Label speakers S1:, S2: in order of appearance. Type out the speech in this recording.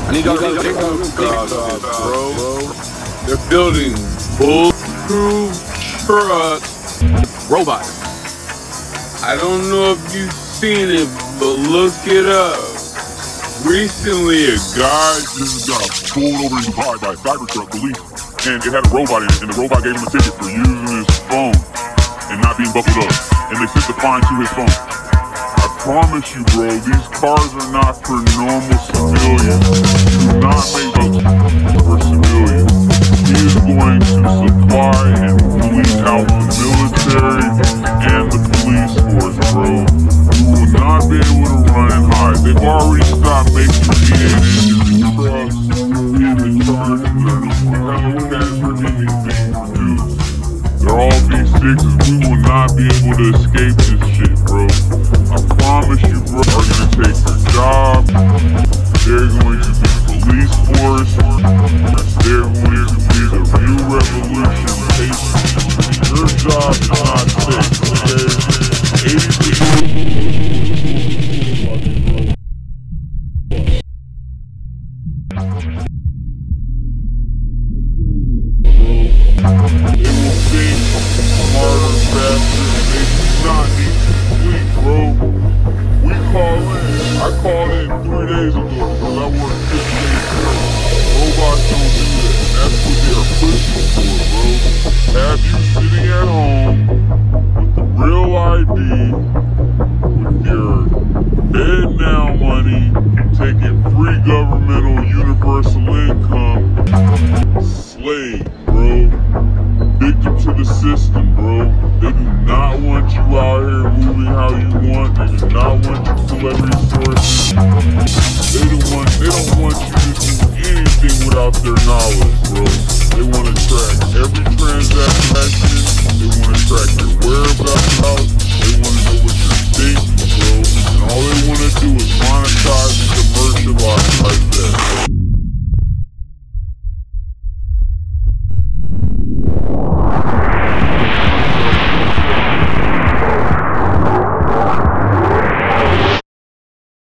S1: I need y'all to think about this, bro. They're building bulletproof trucks, robots. I don't know if you've seen it, but look it up. Recently, a guy
S2: just got pulled over in Dubai by a Cybertruck police, and it had a robot in it, and the robot gave him a ticket for using his phone and not being buckled up, and they sent the fine to his phone. I promise you, bro, these cars are not for normal civilians. Do not make those for civilians. He is going to supply and police out the military and the police force, bro. You will not be able to run and hide. They've already stopped making V8 engine trucks in the Chargers. That's for anything produced. They're all V6s. We will not be able to escape this shit, bro. I promise you, bro, are gonna take your job. They're going to be police force. They're going to be the real revolution. Your job is not safe, okay? 80%. They will think smarter, faster, and they do not need to sleep, bro. We call in. I called in 3 days ago because I worked 6 days straight. Robots don't do that. That's what they are pushing for, bro. Have you sitting at home with the real ID, with your bed now money, taking free governmental universal income, slave, bro. Victim to the system, bro. They do not want you out here moving how you want. They do not want you to collect resources. They don't want you to do anything without their knowledge, bro. They want to track every transaction. They want to track your whereabouts.